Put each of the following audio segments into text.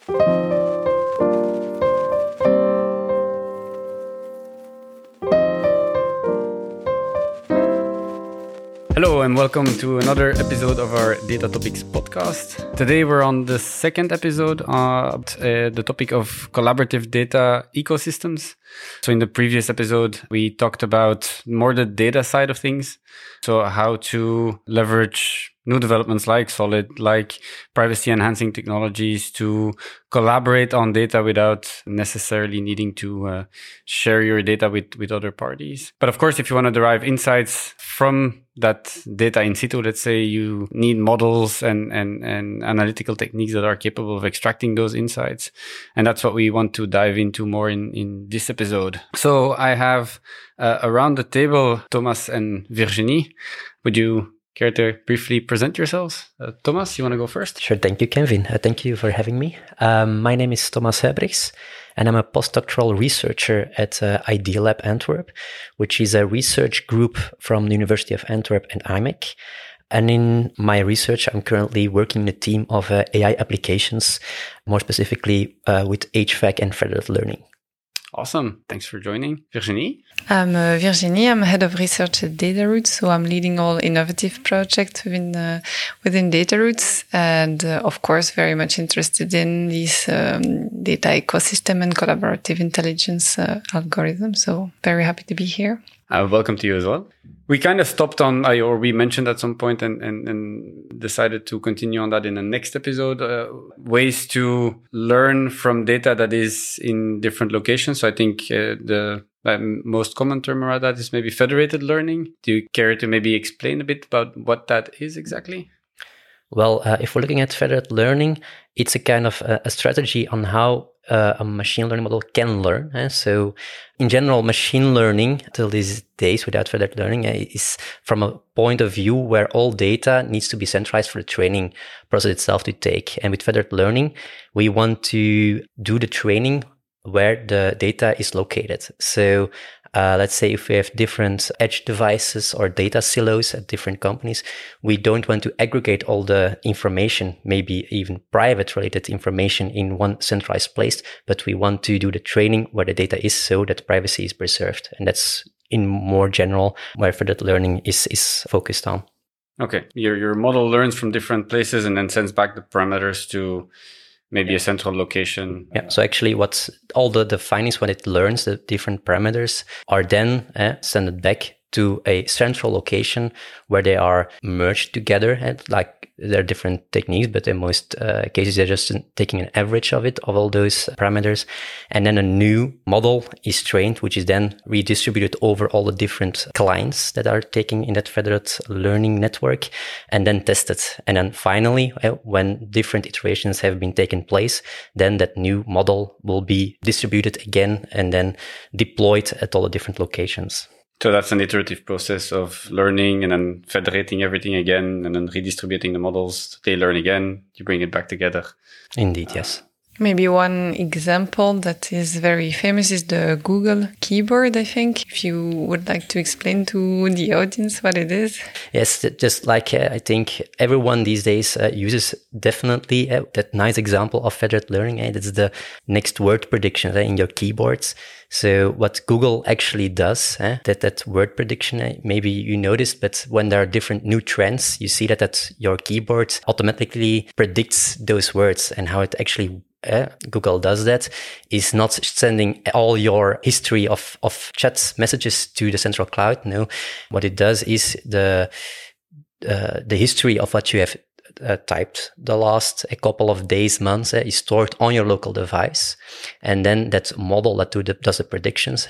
Hello and welcome to another episode of our Data Topics podcast. Today we're on the second episode of the topic of collaborative data ecosystems. So in the previous episode, we talked about more the data side of things. So how to leverage new developments like Solid, like privacy enhancing technologies to collaborate on data without necessarily needing to share your data with other parties. But of course, if you want to derive insights from that data in situ, let's say you need models and analytical techniques that are capable of extracting those insights. And that's what we want to dive into more in this episode. So I have around the table, Thomas and Virginie. Would you care to briefly present yourselves? Thomas, you want to go first? Sure. Thank you, Kevin. Thank you for having me. My name is Thomas Huybrechts, and I'm a postdoctoral researcher at IdeaLab Antwerp, which is a research group from the University of Antwerp and IMEC. And in my research, I'm currently working in a team of AI applications, more specifically with HVAC and federated learning. Awesome. Thanks for joining. Virginie? I'm Virginie. I'm head of research at DataRoots, so I'm leading all innovative projects within DataRoots, and of course, very much interested in these data ecosystem and collaborative intelligence algorithms. So very happy to be here. Welcome to you as well. We kind of stopped on, or we mentioned at some point and decided to continue on that in the next episode, ways to learn from data that is in different locations. So I think the most common term around that is maybe federated learning. Do you care to maybe explain a bit about what that is exactly? Well, if we're looking at federated learning, it's a kind of a strategy on how a machine learning model can learn. So in general, machine learning till these days without federated learning is from a point of view where all data needs to be centralized for the training process itself to take. And with federated learning, we want to do the training where the data is located. So let's say if we have different edge devices or data silos at different companies, we don't want to aggregate all the information, maybe even private related information in one centralized place, but we want to do the training where the data is so that privacy is preserved. And that's in more general where federated learning is focused on. Okay. Your model learns from different places and then sends back the parameters to maybe a central location. Yeah. So actually what's all the findings when it learns the different parameters are then sent back to a central location where they are merged together. And like there are different techniques, but in most cases, they're just taking an average of all those parameters. And then a new model is trained, which is then redistributed over all the different clients that are taking in that federated learning network and then tested. And then finally, when different iterations have been taken place, then that new model will be distributed again and then deployed at all the different locations. So that's an iterative process of learning and then federating everything again and then redistributing the models. They learn again, you bring it back together. Indeed, yes. Maybe one example that is very famous is the Google keyboard, I think. If you would like to explain to the audience what it is. Yes, just like I think everyone these days uses definitely that nice example of federated learning. It's the next word prediction in your keyboards. So what Google actually does, that word prediction, maybe you noticed, but when there are different new trends, you see that your keyboard automatically predicts those words. And how it actually Google does that is not sending all your history of chat messages to the central cloud. No, what it does is the history of what you have typed the last a couple of days, months is stored on your local device. And then that model that does the predictions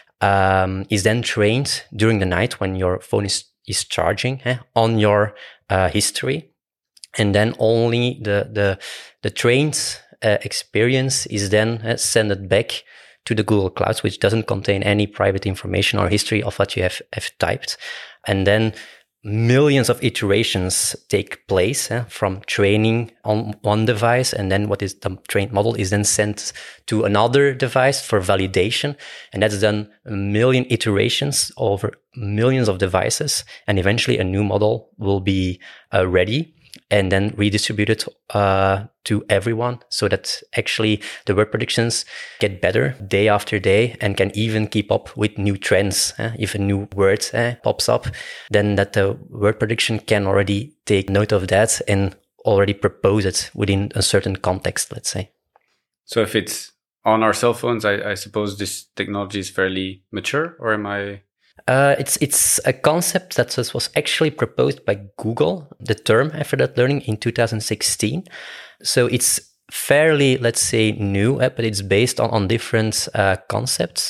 is then trained during the night when your phone is charging on your history. And then only the trained experience is then sent back to the Google Cloud, which doesn't contain any private information or history of what you have typed. And then millions of iterations take place from training on one device, and then what is the trained model is then sent to another device for validation, and that's done a million iterations over millions of devices, and eventually a new model will be ready. and then redistribute it to everyone, so that actually the word predictions get better day after day and can even keep up with new trends. If a new word pops up, then that the word prediction can already take note of that and already propose it within a certain context, let's say. So if it's on our cell phones, I suppose this technology is fairly mature, or am I... It's a concept that was actually proposed by Google, the term federated learning, in 2016. So it's fairly, let's say, new, but it's based on different concepts.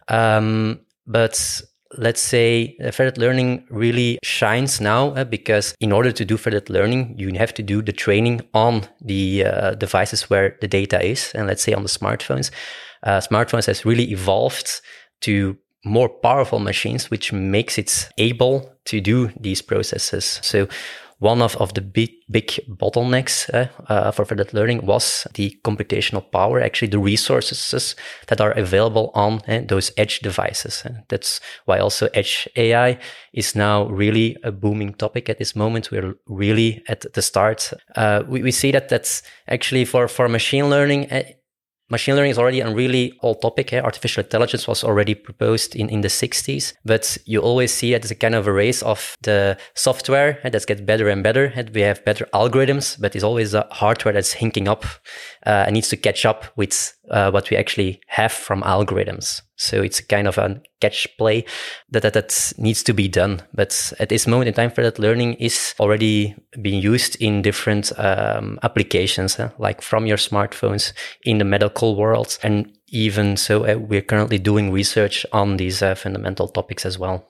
But let's say federated learning really shines now because in order to do federated learning, you have to do the training on the devices where the data is. And let's say on the smartphones, smartphones has really evolved to more powerful machines, which makes it able to do these processes. So one of the big bottlenecks for federated learning was the computational power, actually the resources that are available on those edge devices. That's why also edge AI is now really a booming topic at this moment. We're really at the start. We see that that's actually for machine learning. Machine learning is already a really old topic. Artificial intelligence was already proposed in the 60s, but you always see it as a kind of a race of the software that gets better and better. And we have better algorithms, but it's always the hardware that's hinking up and needs to catch up with what we actually have from algorithms. So it's kind of a catch play that needs to be done. But at this moment in time, federated learning is already being used in different applications, like from your smartphones in the medical world. And even so, we're currently doing research on these fundamental topics as well.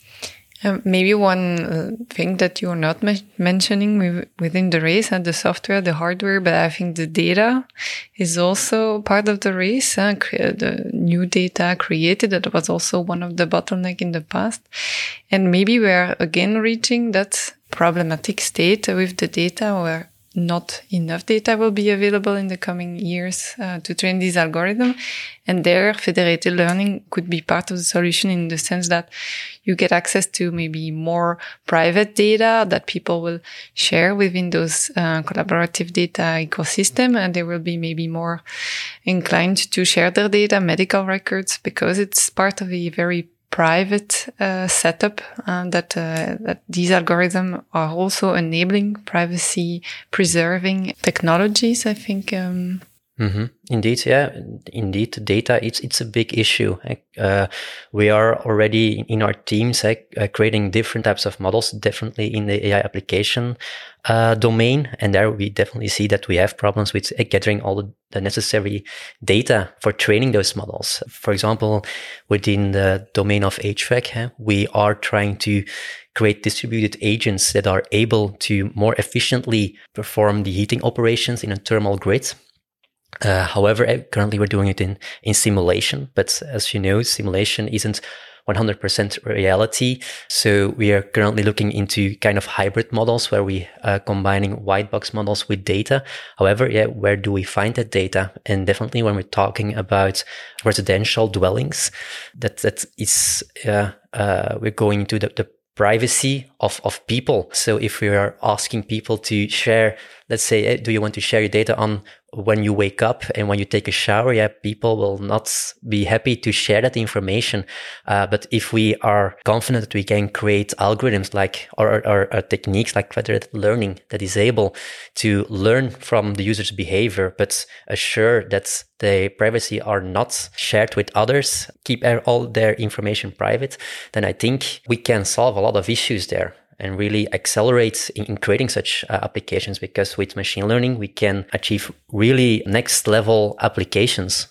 Maybe one thing that you're not mentioning within the race and the software, the hardware, but I think the data is also part of the race. The new data created, that was also one of the bottlenecks in the past. And maybe we're again reaching that problematic state with the data where not enough data will be available in the coming years to train these algorithms. And there, federated learning could be part of the solution in the sense that you get access to maybe more private data that people will share within those collaborative data ecosystem, and they will be maybe more inclined to share their data, medical records, because it's part of a very private setup that these algorithms are also enabling privacy preserving technologies, I think. Indeed, yeah. Indeed, data, it's a big issue. We are already in our teams creating different types of models, definitely in the AI application domain. And there we definitely see that we have problems with gathering all the necessary data for training those models. For example, within the domain of HVAC, we are trying to create distributed agents that are able to more efficiently perform the heating operations in a thermal grid. However, currently we're doing it in simulation, but as you know, simulation isn't 100% reality. So we are currently looking into kind of hybrid models where we are combining white box models with data. However, where do we find that data? And definitely when we're talking about residential dwellings, that is, we're going into the privacy of people. So if we are asking people to share, let's say, do you want to share your data on when you wake up and when you take a shower? People will not be happy to share that information. But if we are confident that we can create algorithms like or techniques like federated learning that is able to learn from the user's behavior, but assure that the privacy are not shared with others, keep all their information private, then I think we can solve a lot of issues there and really accelerate in creating such applications, because with machine learning, we can achieve really next level applications.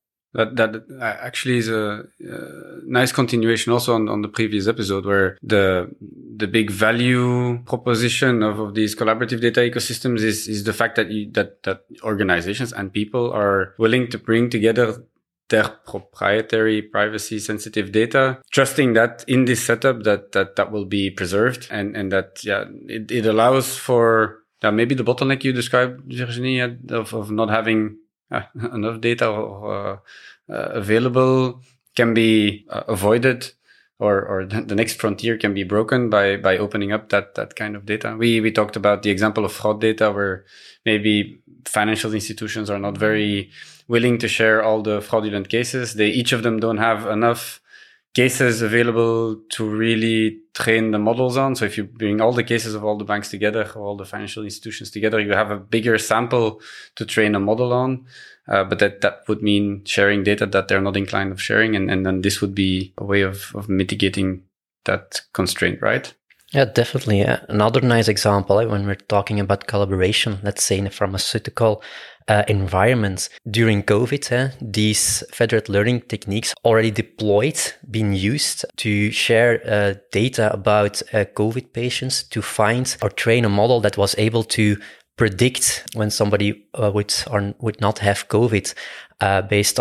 That actually is a nice continuation also on the previous episode, where the big value proposition of these collaborative data ecosystems is the fact that that organizations and people are willing to bring together their proprietary privacy sensitive data, trusting that in this setup that will be preserved and that it allows for maybe the bottleneck you described, Virginie, of not having enough data available can be avoided or the next frontier can be broken by opening up that kind of data. We talked about the example of fraud data, where maybe financial institutions are not very willing to share all the fraudulent cases. Each of them don't have enough cases available to really train the models on. So if you bring all the cases of all the banks together, or all the financial institutions together, you have a bigger sample to train a model on. But that would mean sharing data that they're not inclined of sharing. And then this would be a way of mitigating that constraint, right? Yeah, definitely. Another nice example, when we're talking about collaboration, let's say in a pharmaceutical environment during COVID, these federated learning techniques already deployed, being used to share data about COVID patients, to find or train a model that was able to predict when somebody would not have COVID based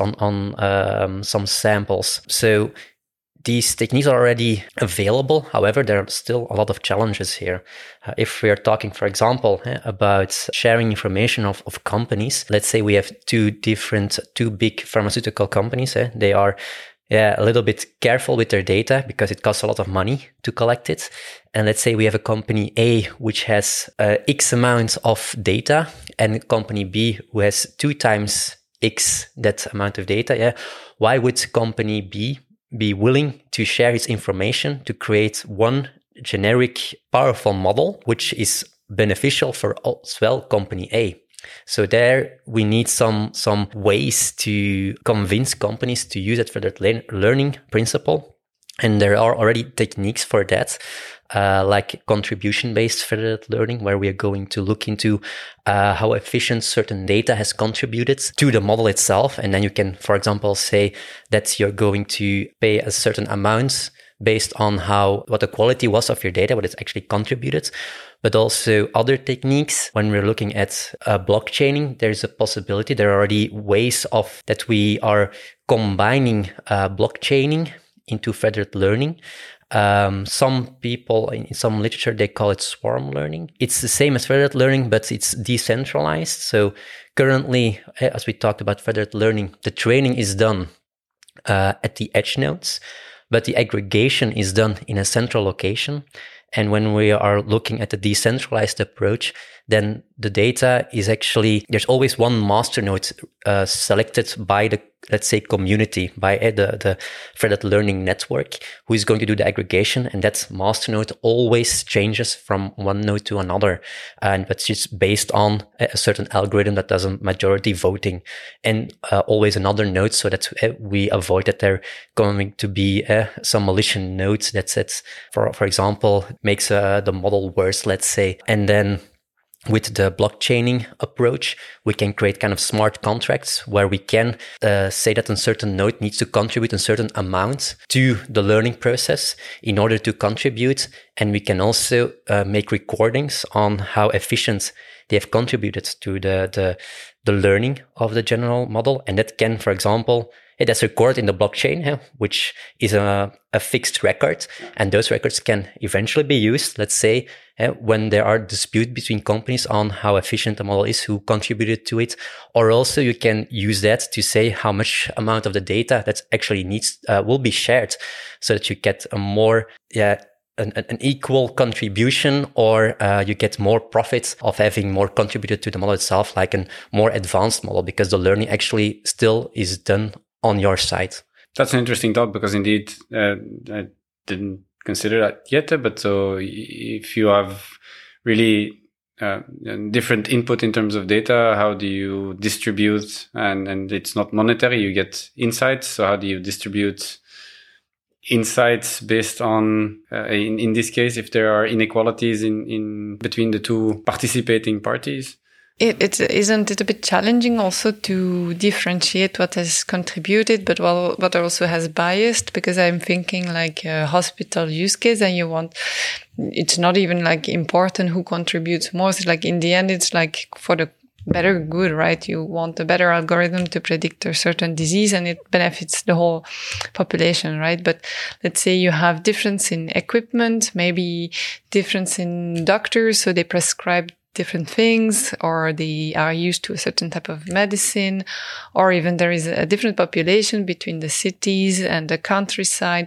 on some samples. So these techniques are already available. However, there are still a lot of challenges here. If we are talking, for example, about sharing information of companies, let's say we have two big pharmaceutical companies. They are a little bit careful with their data because it costs a lot of money to collect it. And let's say we have a company A, which has X amount of data, and company B, who has 2 times X that amount of data. Why would company B be willing to share its information to create one generic powerful model, which is beneficial for as well company A? So there we need some ways to convince companies to use that federated learning principle. And there are already techniques for that, like contribution-based federated learning, where we are going to look into how efficient certain data has contributed to the model itself. And then you can, for example, say that you're going to pay a certain amount based on what the quality was of your data, what it's actually contributed. But also other techniques, when we're looking at blockchaining, there's a possibility. There are already ways that we are combining blockchaining into federated learning. Some people in some literature, they call it swarm learning. It's the same as federated learning, but it's decentralized. So currently, as we talked about federated learning, the training is done at the edge nodes, but the aggregation is done in a central location. And when we are looking at the decentralized approach, then the data is actually, there's always one master node selected by the, let's say, community, by the federated learning network, who is going to do the aggregation. And that master node always changes from one node to another. But it's just based on a certain algorithm that does a majority voting, and always another node, so that we avoid that there going to be some malicious nodes that sets, for example, makes the model worse, let's say. And then with the blockchaining approach, we can create kind of smart contracts where we can say that a certain node needs to contribute a certain amount to the learning process in order to contribute. And we can also make recordings on how efficient they have contributed to the learning of the general model. And that can, for example, that's recorded in the blockchain, which is a fixed record. And those records can eventually be used, let's say, when there are disputes between companies on how efficient the model is, who contributed to it. Or also you can use that to say how much amount of the data that actually will be shared, so that you get a more, an equal contribution, or you get more profits of having more contributed to the model itself, like a more advanced model, because the learning actually still is done on your side. That's an interesting thought, because indeed, I didn't consider that yet. But so if you have really different input in terms of data, how do you distribute? And it's not monetary, you get insights. So how do you distribute insights based on, in this case, if there are inequalities in between the two participating parties? Isn't it a bit challenging also to differentiate what has contributed, but what also has biased? Because I'm thinking like a hospital use case, and it's not even like important who contributes most. Like in the end, it's like for the better good, right? You want a better algorithm to predict a certain disease, and it benefits the whole population, right? But let's say you have difference in equipment, maybe difference in doctors, so they prescribe different things, or they are used to a certain type of medicine, or even there is a different population between the cities and the countryside,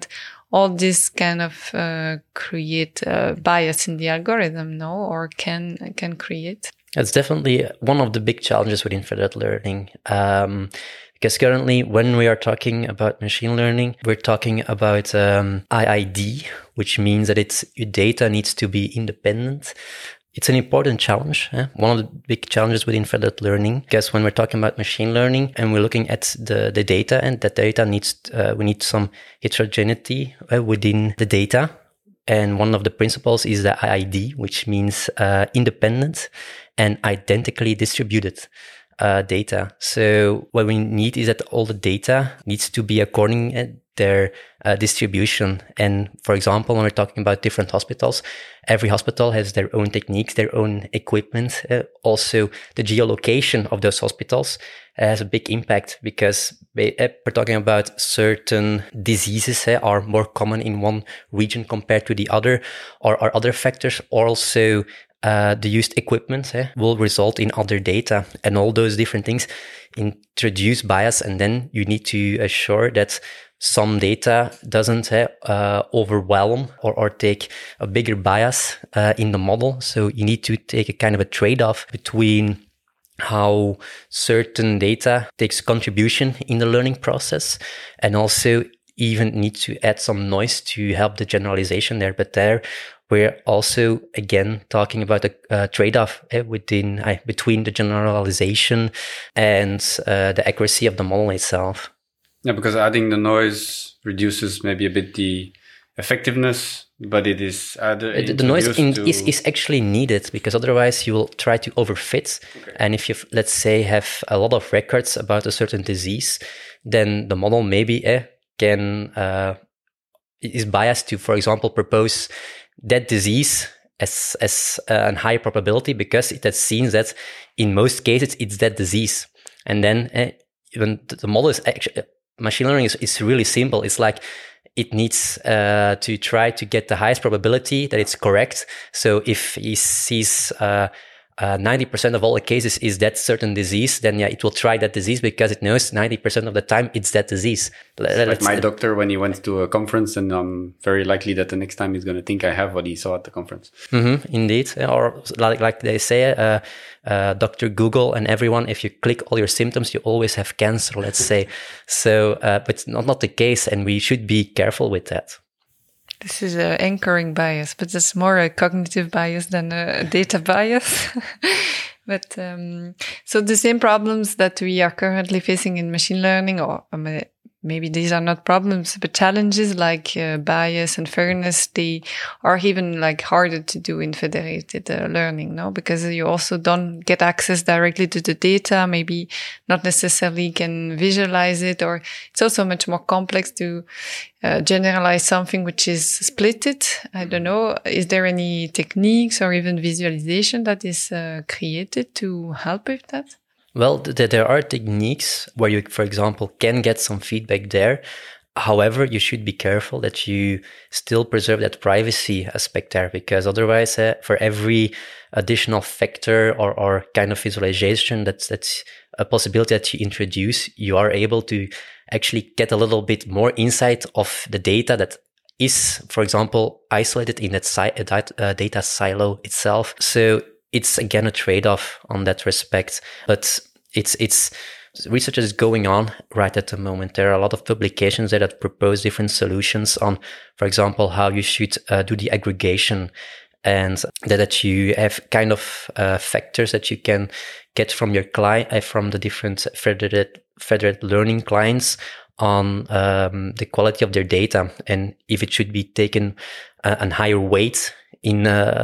all this kind of create bias in the algorithm, no? Or can create? It's definitely one of the big challenges within federated learning. Because currently, when we are talking about machine learning, we're talking about IID, which means that your data needs to be independent. It's an important challenge, one of the big challenges within federated learning, because when we're talking about machine learning and we're looking at the data, and that data we need some heterogeneity within the data. And one of the principles is the IID, which means independent and identically distributed data. So what we need is that all the data needs to be according to their distribution. And for example, when we're talking about different hospitals, every hospital has their own techniques, their own equipment. Also, the geolocation of those hospitals has a big impact, because we're talking about certain diseases are more common in one region compared to the other, or other factors. Also, the used equipment will result in other data, and all those different things introduce bias. And then you need to assure that some data doesn't overwhelm or take a bigger bias in the model. So you need to take a kind of a trade-off between how certain data takes contribution in the learning process, and also even need to add some noise to help the generalization there. But there we're also, again, talking about a trade-off between the generalization and the accuracy of the model itself. Yeah, because adding the noise reduces maybe a bit the effectiveness, but it is the noise is actually needed, because otherwise you will try to overfit. Okay. And if you, let's say, have a lot of records about a certain disease, then the model maybe is biased to, for example, propose that disease as a high probability, because it has seen that in most cases it's that disease. And then even the model is actually, machine learning is really simple. It's like it needs to try to get the highest probability that it's correct. So if he sees 90% of all the cases is that certain disease, then it will try that disease, because it knows 90% of the time it's that disease. Like my doctor, when he went to a conference, and I'm very likely that the next time he's going to think I have what he saw at the conference. Mm-hmm, indeed. Or like they say, Dr. Google and everyone, if you click all your symptoms, you always have cancer, let's say. So, but it's not the case, and we should be careful with that. This is an anchoring bias, but it's more a cognitive bias than a data bias. But so the same problems that we are currently facing in machine learning, or maybe these are not problems, but challenges like bias and fairness, they are even like harder to do in federated learning, no? Because you also don't get access directly to the data, maybe not necessarily can visualize it, or it's also much more complex to generalize something which is splitted. I don't know. Is there any techniques or even visualization that is created to help with that? Well, there are techniques where you, for example, can get some feedback there. However, you should be careful that you still preserve that privacy aspect there, because otherwise, for every additional factor or kind of visualization that's a possibility that you introduce, you are able to actually get a little bit more insight of the data that is, for example, isolated in that data silo itself. So it's again a trade-off on that respect, but it's research is going on right at the moment. There are a lot of publications that propose different solutions on, for example, how you should do the aggregation, and that you have kind of factors that you can get from your client, from the different federated learning clients on the quality of their data, and if it should be taken a higher weight in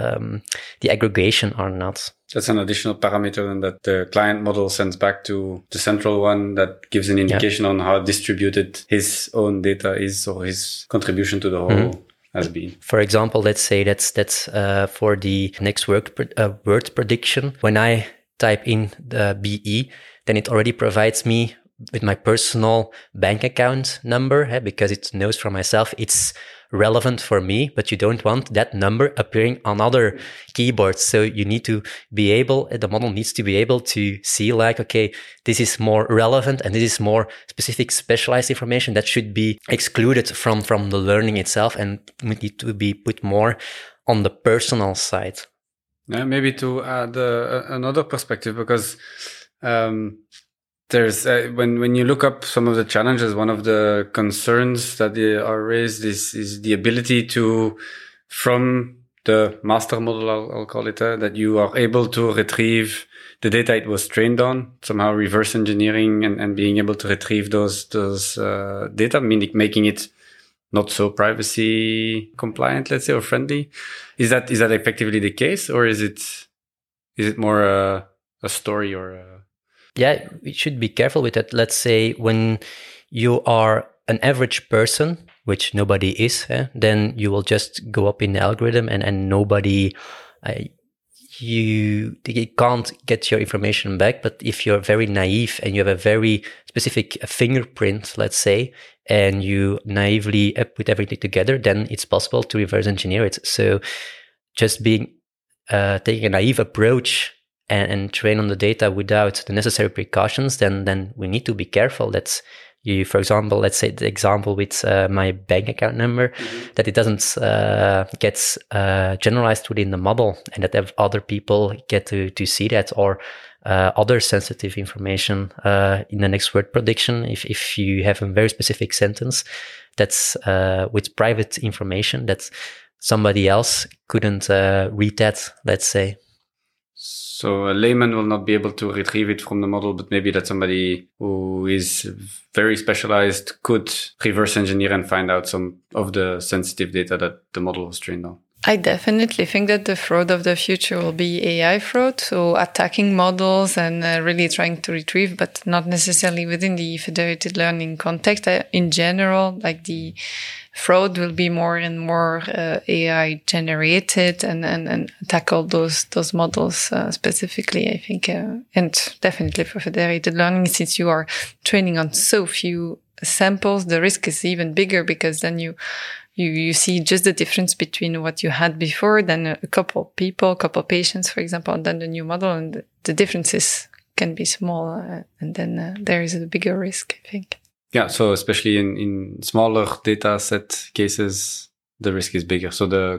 the aggregation or not. That's an additional parameter, and that the client model sends back to the central one that gives an indication on how distributed his own data is, or his contribution to the whole has been. For example, let's say that's for the next word prediction. When I type in the BE, then it already provides me with my personal bank account number, because it knows for myself it's relevant for me, but you don't want that number appearing on other keyboards. So you need to be able, the model needs to be able to see like, okay, this is more relevant and this is more specific specialized information that should be excluded from the learning itself and need to be put more on the personal side. Yeah, maybe to add another perspective, because there's when you look up some of the challenges, one of the concerns that are raised is the ability to, from the master model, I'll call it, that you are able to retrieve the data it was trained on, somehow reverse engineering and being able to retrieve those data, meaning making it not so privacy compliant, let's say, or friendly. Is that effectively the case, or is it more a story or a... Yeah, we should be careful with that. Let's say when you are an average person, which nobody is, then you will just go up in the algorithm and nobody, you can't get your information back. But if you're very naive and you have a very specific fingerprint, let's say, and you naively put everything together, then it's possible to reverse engineer it. So just taking a naive approach and train on the data without the necessary precautions, then we need to be careful that you, for example, let's say the example with my bank account number, that it doesn't get generalized within the model and that other people get to see that, or other sensitive information in the next word prediction. If you have a very specific sentence that's with private information that somebody else couldn't read that, let's say. So a layman will not be able to retrieve it from the model, but maybe that somebody who is very specialized could reverse engineer and find out some of the sensitive data that the model was trained on. I definitely think that the fraud of the future will be AI fraud. So attacking models and really trying to retrieve, but not necessarily within the federated learning context. In general, like the fraud will be more and more AI generated and tackle those models specifically, I think. And definitely for federated learning, since you are training on so few samples, the risk is even bigger, because then you see just the difference between what you had before, then a couple patients, for example, and then the new model, and the differences can be small, and then there is a bigger risk, I think. Yeah, so especially in smaller data set cases, the risk is bigger. So the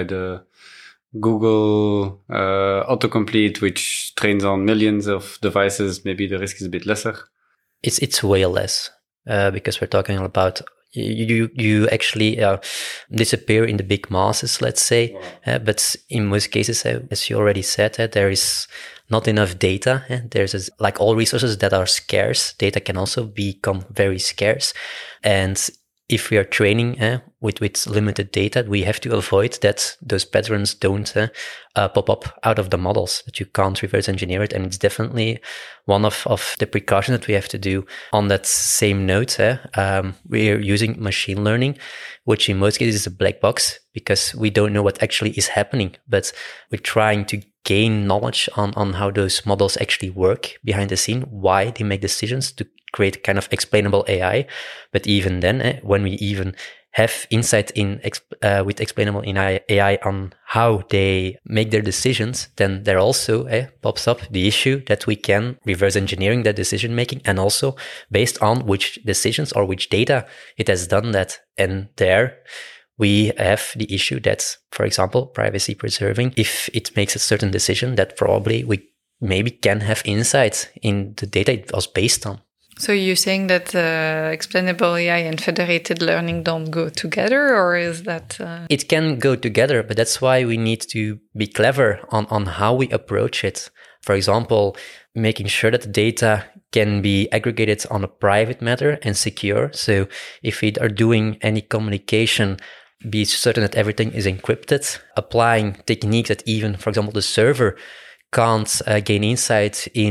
Google autocomplete, which trains on millions of devices, maybe the risk is a bit lesser. It's way less, because we're talking about you actually disappear in the big masses, let's say. Wow. But in most cases, as you already said, there is not enough data. There's like all resources that are scarce. Data can also become very scarce. And if we are training with limited data, we have to avoid that those patterns don't pop up out of the models, that you can't reverse engineer it. And it's definitely one of the precautions that we have to do. On that same note, we're using machine learning, which in most cases is a black box, because we don't know what actually is happening. But we're trying to gain knowledge on how those models actually work behind the scene, why they make decisions, to create kind of explainable AI. But even then, when we even have insight with explainable AI on how they make their decisions, then there also pops up the issue that we can reverse engineering that decision making, and also based on which decisions or which data it has done that. And there we have the issue that, for example, privacy preserving, if it makes a certain decision, that probably we maybe can have insights in the data it was based on. So you're saying that explainable AI and federated learning don't go together, or is that... It can go together, but that's why we need to be clever on how we approach it. For example, making sure that the data can be aggregated on a private matter and secure. So if we are doing any communication, be certain that everything is encrypted, applying techniques that even, for example, the server can't gain insight in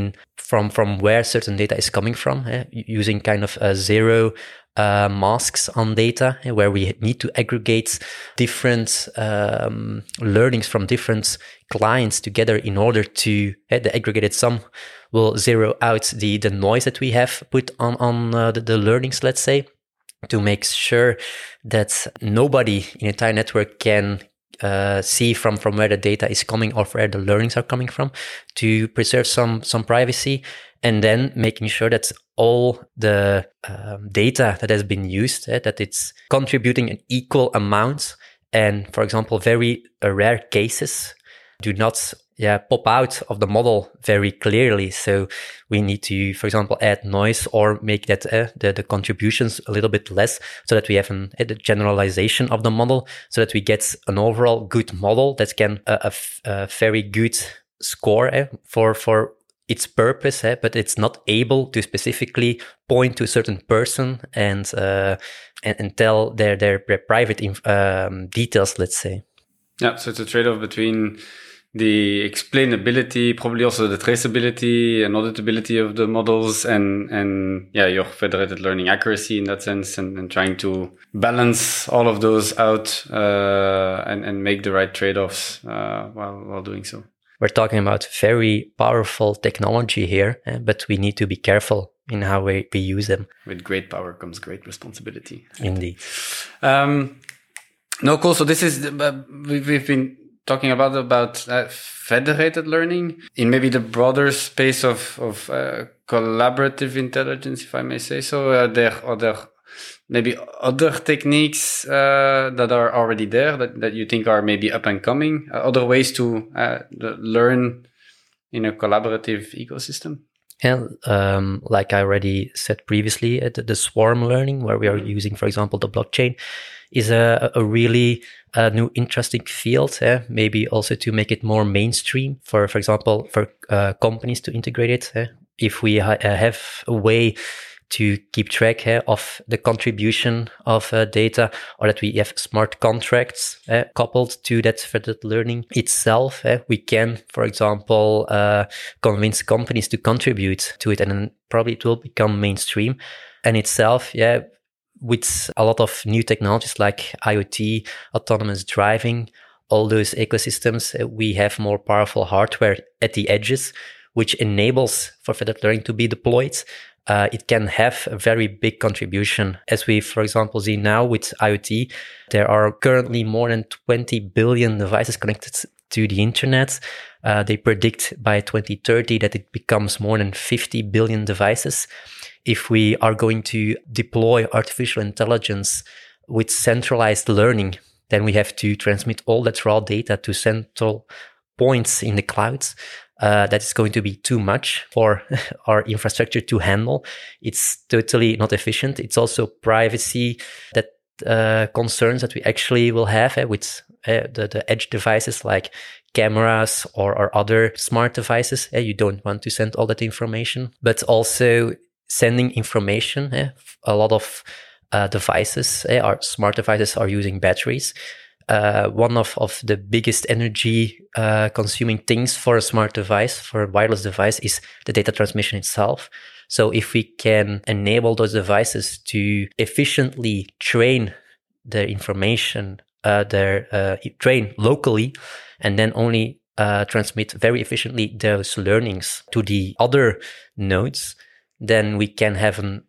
from where certain data is coming from, using kind of zero masks on data, where we need to aggregate different learnings from different clients together in order to the aggregated sum will zero out the noise that we have put on the learnings, let's say, to make sure that nobody in the entire network can see from where the data is coming or where the learnings are coming from, to preserve some privacy, and then making sure that all the data that has been used, that it's contributing an equal amount. And for example, very rare cases do not pop out of the model very clearly. So we need to, for example, add noise or make that the contributions a little bit less, so that we have the generalization of the model, so that we get an overall good model that can a very good score for its purpose, but it's not able to specifically point to a certain person and tell their private details, let's say. Yeah, so it's a trade-off between the explainability, probably also the traceability and auditability of the models, and your federated learning accuracy in that sense, and trying to balance all of those out and make the right trade-offs while doing so. We're talking about very powerful technology here, but we need to be careful in how we use them. With great power comes great responsibility. Indeed. No, cool. So this is we've been talking about federated learning in maybe the broader space of collaborative intelligence, if I may say so. Are there maybe other techniques that are already there that you think are maybe up and coming? Other ways to learn in a collaborative ecosystem? And like I already said previously, the swarm learning, where we are using, for example, the blockchain, is a really new interesting field. Maybe also to make it more mainstream for example, for companies to integrate it. If we have a way to keep track of the contribution of data, or that we have smart contracts coupled to that federated learning itself, we can, for example, convince companies to contribute to it, and then probably it will become mainstream. And itself, with a lot of new technologies like IoT, autonomous driving, all those ecosystems, we have more powerful hardware at the edges, which enables for federated learning to be deployed. It can have a very big contribution. As we, for example, see now with IoT, there are currently more than 20 billion devices connected to the internet. They predict by 2030 that it becomes more than 50 billion devices. If we are going to deploy artificial intelligence with centralized learning, then we have to transmit all that raw data to central points in the clouds. That is going to be too much for our infrastructure to handle. It's totally not efficient. It's also privacy that concerns that we actually will have with the edge devices like cameras or other smart devices. You don't want to send all that information, but also sending information. A lot of devices, our smart devices, are using batteries. One of the biggest energy consuming things for a smart device, for a wireless device, is the data transmission itself. So if we can enable those devices to efficiently train their information, train locally, and then only transmit very efficiently those learnings to the other nodes, then we can have a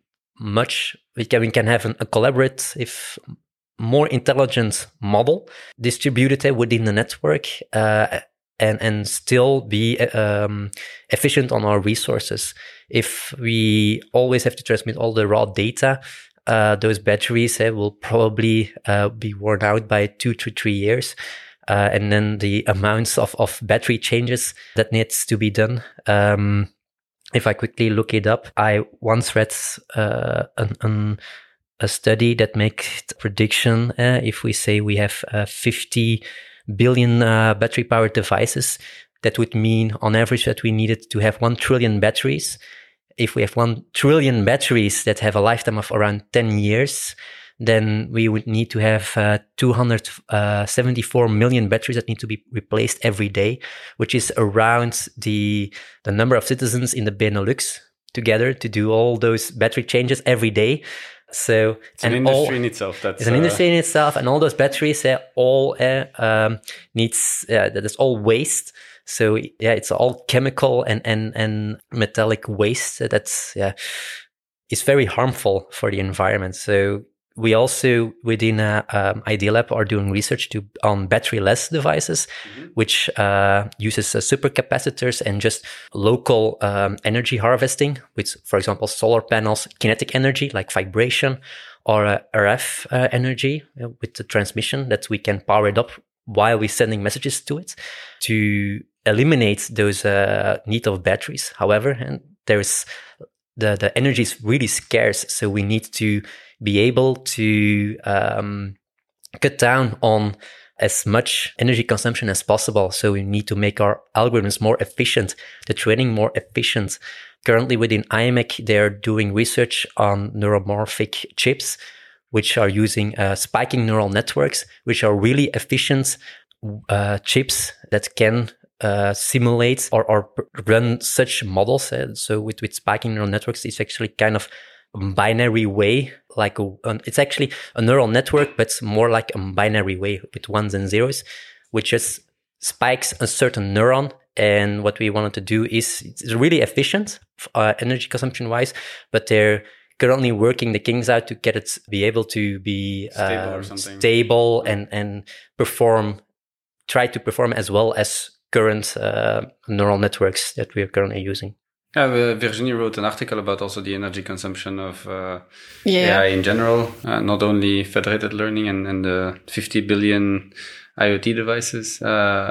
collaborative, more intelligent model distributed within the network, and still be efficient on our resources. If we always have to transmit all the raw data, those batteries will probably be worn out by 2 to 3 years. And then the amounts of battery changes that needs to be done. If I quickly look it up, I once read a study that makes the prediction, if we say we have 50 billion battery-powered devices, that would mean on average that we needed to have 1 trillion batteries. If we have 1 trillion batteries that have a lifetime of around 10 years, then we would need to have 274 million batteries that need to be replaced every day, which is around the number of citizens in the Benelux together to do all those battery changes every day. So it's an industry in itself. It's an industry in itself, and all those batteries all needs that is all waste. So it's all chemical and metallic waste that's is very harmful for the environment. So we also within IdeaLab are doing research on battery-less devices, which uses supercapacitors and just local energy harvesting with, for example, solar panels, kinetic energy like vibration, or RF energy with the transmission that we can power it up while we're sending messages to it to eliminate those need of batteries. However, and there's the energy is really scarce, so we need to be able to cut down on as much energy consumption as possible. So we need to make our algorithms more efficient, the training more efficient. Currently within IMEC, they're doing research on neuromorphic chips, which are using spiking neural networks, which are really efficient chips that can simulate or run such models. So with spiking neural networks, it's actually kind of a binary way, it's actually a neural network, but more like a binary way with ones and zeros, which just spikes a certain neuron. And what we wanted to do is it's really efficient, energy consumption wise, but they're currently working the kinks out to get it be able to be stable and try to perform as well as current neural networks that we are currently using. Virginie wrote an article about also the energy consumption of AI in general, not only federated learning and the 50 billion IoT devices.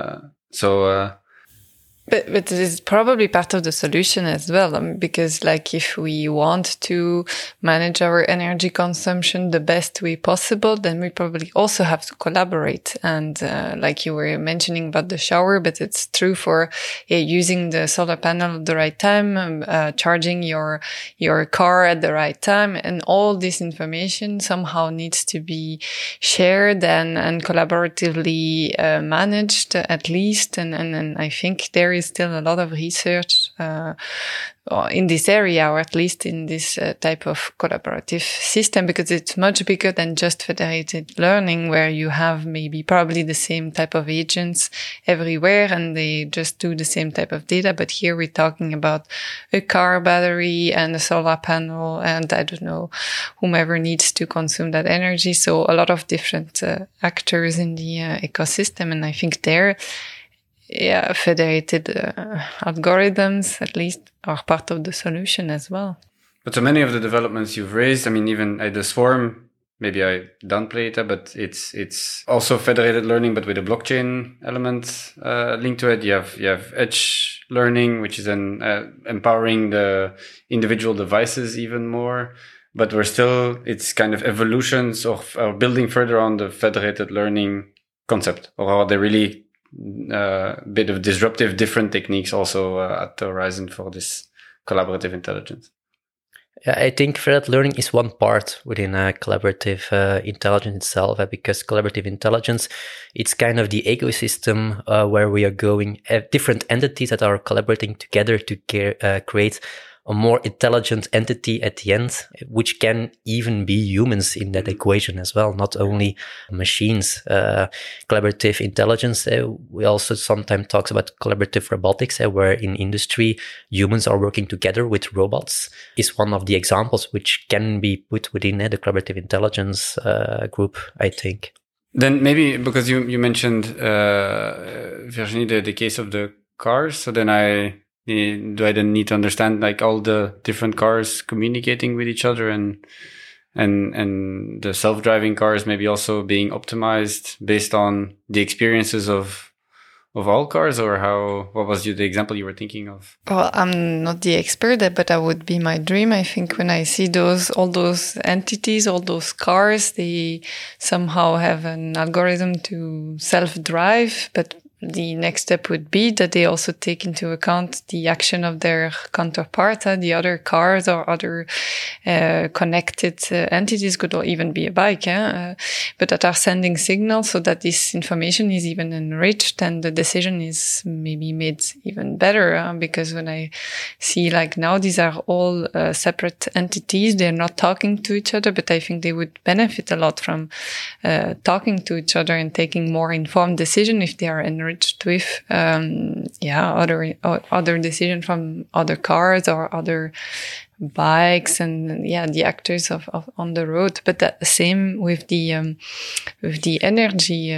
But it is probably part of the solution as well, because like if we want to manage our energy consumption the best way possible, then we probably also have to collaborate. And like you were mentioning about the shower, but it's true for using the solar panel at the right time, charging your car at the right time, and all this information somehow needs to be shared and collaboratively managed at least. And I think there is still a lot of research in this area, or at least in this type of collaborative system, because it's much bigger than just federated learning, where you have probably the same type of agents everywhere and they just do the same type of data. But here we're talking about a car battery and a solar panel and I don't know, whomever needs to consume that energy. So a lot of different actors in the ecosystem. And I think federated algorithms, at least, are part of the solution as well. But so many of the developments you've raised, I mean, even at the Swarm, maybe I downplay it, but it's also federated learning, but with a blockchain element linked to it. You have edge learning, which is then empowering the individual devices even more. But it's kind of evolutions of building further on the federated learning concept, or how they really bit of disruptive different techniques also at the horizon for this collaborative intelligence. I think federated learning is one part within collaborative intelligence itself, because collaborative intelligence, it's kind of the ecosystem where we are going, different entities that are collaborating together to create a more intelligent entity at the end, which can even be humans in that equation as well, not only machines. Collaborative intelligence, we also sometimes talk about collaborative robotics, where in industry, humans are working together with robots, is one of the examples which can be put within the collaborative intelligence group, I think. Then maybe, because you mentioned, Virginie, the case of the cars, so then do I then need to understand like all the different cars communicating with each other and the self-driving cars maybe also being optimized based on the experiences of all cars, or what was the example you were thinking of? Well, I'm not the expert, but that would be my dream. I think when I see all those entities, all those cars, they somehow have an algorithm to self-drive, but the next step would be that they also take into account the action of their counterpart, the other cars or other connected entities, could even be a bike, but that are sending signals so that this information is even enriched and the decision is maybe made even better. Because when I see like now, these are all separate entities. They're not talking to each other, but I think they would benefit a lot from talking to each other and taking more informed decision if they are enriched with other decision from other cars or other bikes and the actors of on the road. But the same with the energy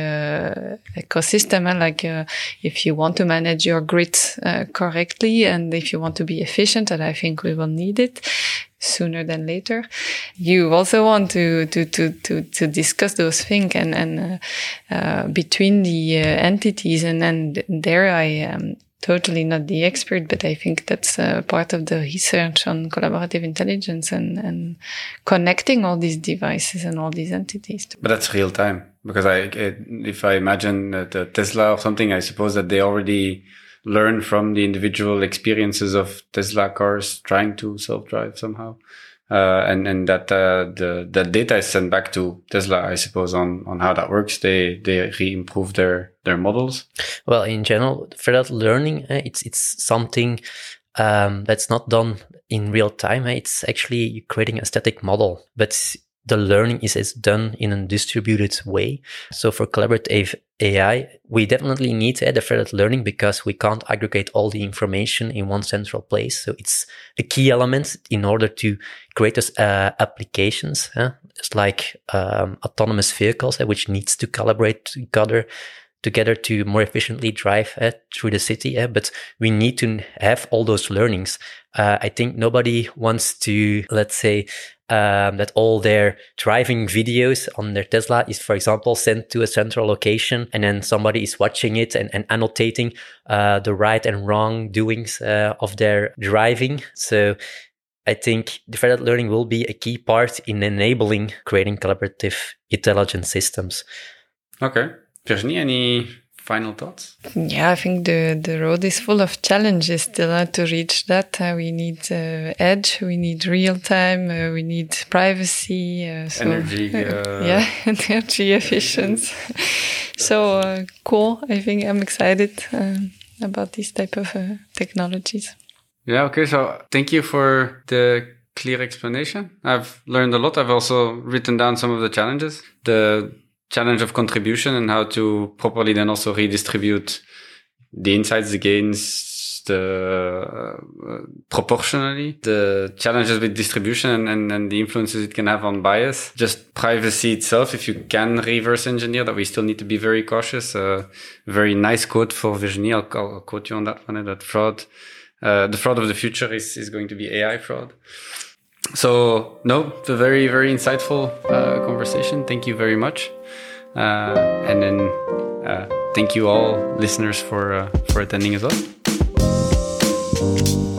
ecosystem. If you want to manage your grid correctly, and if you want to be efficient, and I think we will need it sooner than later, you also want to discuss those things and between the entities, and there I am totally not the expert, but I think that's part of the research on collaborative intelligence and connecting all these devices and all these entities. But that's real time, because if I imagine the Tesla or something, I suppose that they already learn from the individual experiences of Tesla cars trying to self-drive somehow. And that the data is sent back to Tesla, I suppose, on how that works. They re-improve their models. Well, in general, federated learning, it's something that's not done in real time. It's actually creating a static model, but the learning is done in a distributed way. So for collaborative AI, we definitely need the federated learning because we can't aggregate all the information in one central place. So it's a key element in order to create those applications. It's like autonomous vehicles, which needs to collaborate together to more efficiently drive through the city. But we need to have all those learnings. I think nobody wants to, let's say, that all their driving videos on their Tesla is, for example, sent to a central location, and then somebody is watching it and annotating the right and wrong doings of their driving. So I think the federated learning will be a key part in enabling creating collaborative intelligent systems. Okay. Virginie, any final thoughts? Yeah, I think the road is full of challenges still to reach that. We need edge, we need real time, we need privacy, energy, energy efficiency. So cool. I think I'm excited about these type of technologies. Yeah. Okay. So thank you for the clear explanation. I've learned a lot. I've also written down some of the challenges. The challenge of contribution and how to properly then also redistribute the insights, the gains, proportionally. The challenges with distribution and the influences it can have on bias. Just privacy itself, if you can reverse engineer, that we still need to be very cautious. Very nice quote for Virginie. I'll quote you on that one. That fraud, the fraud of the future is going to be AI fraud. So no, it's a very, very insightful conversation. Thank you very much. And then thank you all listeners for attending as well.